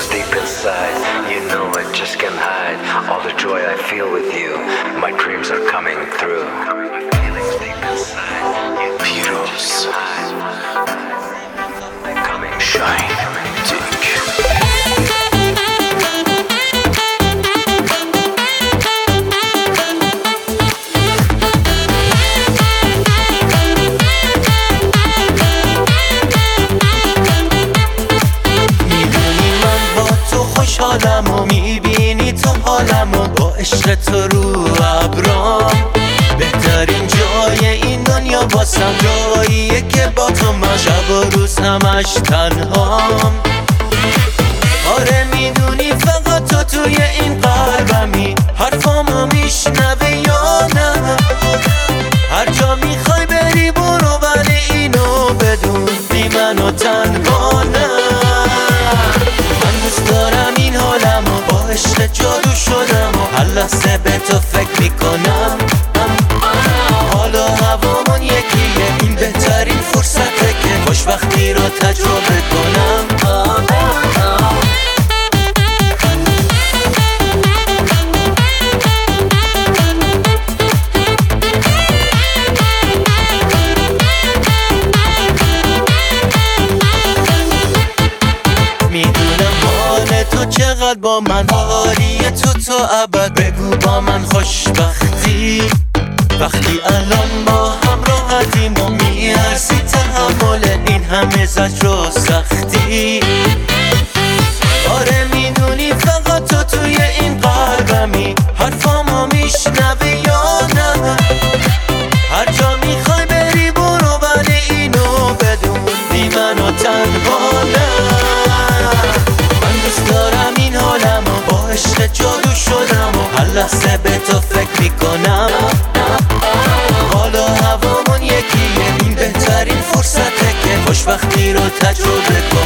deep inside. You know I just can't hide all the joy I feel with you. My dreams are coming through. Feelings deep inside. Piroz Coming Shine Dick. حالمو میبینی تو حالمو با عشق تو رو ابرام بهترین جای این دنیا واسم جاییه که با تو من شب و روز همش تنهام آره میدونی فقط تو توی این قلبمی حرفامو میشنوه یا نه هر جا میخوای بری برو ولی اینو بدون بی منو تنها نه من دوست دارم این حالمو با عشق جادو شدم و هر لحظه به تو فکر میکنم حالا هوامون یکیه این بهترین فرصته که خوشبختی رو تجربه کنم چقدر با من حالیه تو ابد بگو با من خوشبختی وقتی الان با هم راحتیم و میارسی تحمل این همه زجر و سختی آره میدونی فقط تو توی این قلبمی حرفامو میشنوی یا نه هر جا میخوای بری برو ولی اینو بدون بی منو تنها نه دارم این حالمو با عشق جادو شدم و هر لحظه به تو فکر میکنم حالا هوامون یکیه این بهترین فرصته که خوشبختی رو تجربه کنم